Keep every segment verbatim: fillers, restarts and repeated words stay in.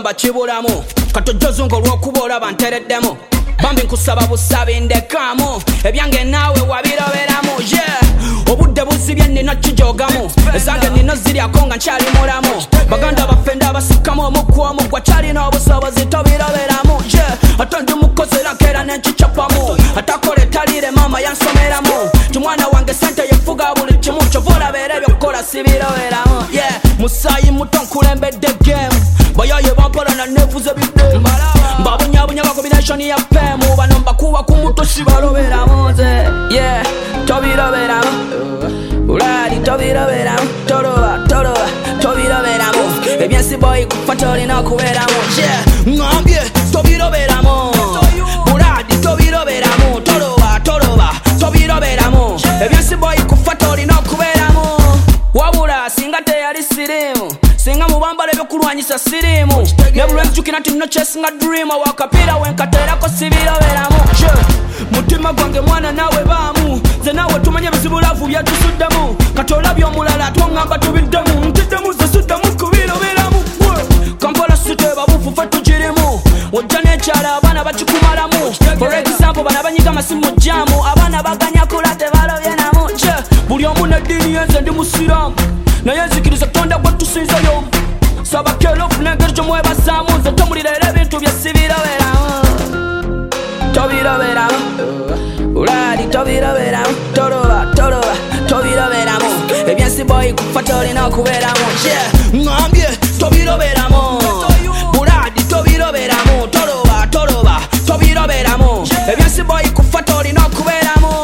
gamba kibulamu katojozungo lw'okubola bantereddemu bambi nkusaba busabi ndekamu ebyange naawe wabiroberamu yeah obudde buzibye nina kijogamu ezange nino ziryako nga nkyali mulamu baganda bafenda basikamu omukwa omugwa kyalina obusobozi tobiroberamu yeah ate ndi mukozi era nkeera nenkicapamu atakole talire mama yansomeramu timwana wange sente yefuga buli kimu kyova olabeera ebyokukola sibiroberamu yeah musayi muto nkulembedde game bayaye bampola na nevuze bidde mbabunyabunya ba combination ya pemu bano mbakuba ku muto sibaloberamu nze yeah tobiroberamu ulali tobiroberamu toloba toloba tobiroberamu ebyensi boy kufa tolina okubeeramu yeah ngambye tobiroberamu ulali tobiroberamu toloba toloba tobiroberamu ebyensi boy kufa tolina okubeeramu wabula singa teyali sirimu singa mubambala ebyokulwanyisa sirimu nebulwenzijukira nti nno kyesinga dreama wakapiira wenkateerako sibiroberamu mutima gwange mwana nawe baamu nze naawe tumanye bizibulavu byatusuddemu kati olabye omulala twaŋŋamba tubiddemu ntiddemu ze suddamu kubiroberamu kampola siteba bufu fe tugirimu ojja n'ekyala abaana bakikumalamu for example bana banyiga masimu jamu abaana baganya kula tebalobye namu buli omu neddiini yenze ndi musiramu naye nzikiriza kutonda gwe tusinzeyo saba kelo ofuna engeri gyomwebazaamu nze tomulira era ebintu bye sibiroberamu tobiroberamu ulali tobiroberamu toloba toloba tobiroberamu ebyensi boy kufa tolina okubeeramu yeah ngambye tobiroberamu ulali tobiroberamu toloba toloba tobiroberamu ebyensi boy kufa tolina okubeeramu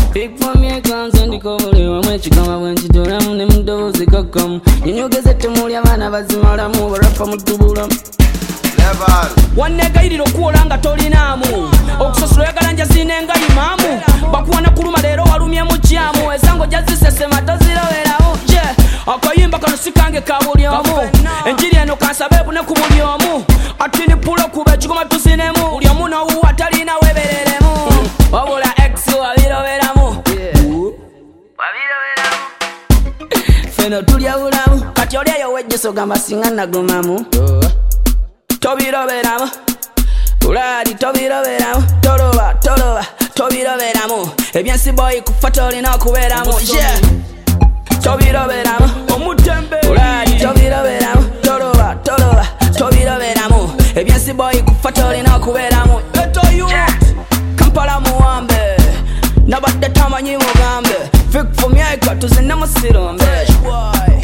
ekigamba bwenkitolamu ne mudoozi kakamu enyogeze temuli abaana bazimalamu barapa mutubulamu wannegayirira okuwola nga tolinaamu okusasula oyagala nja zinenga imaamu bakuwana kuluma leero walumyemu kyamu ezango jazisesema toziroberamu je akayimba kano sikange ka buli omu enjiri eno kansabeebu ne ku buli omu atini pulo kuba ekigoma tuzinemu buli omu n'owuwa talina webereremu wabula ex wabiroberamu feno tulya bulamu kati olyayo wejjeso gamba singa nagumamu tobiroberamu ulali tobiroberamu toloba toloba tobiroberamu ebyensi boy kufa tolina okubeeramu yeah tobiroberamu omutembe ulali tobiroberamu toloba toloba tobiroberamu ebyensi boy kufa tolina okubeeramu etoyo kampala muwambe nabadde tamanyi mugambe fik for myeka tuzine musirombe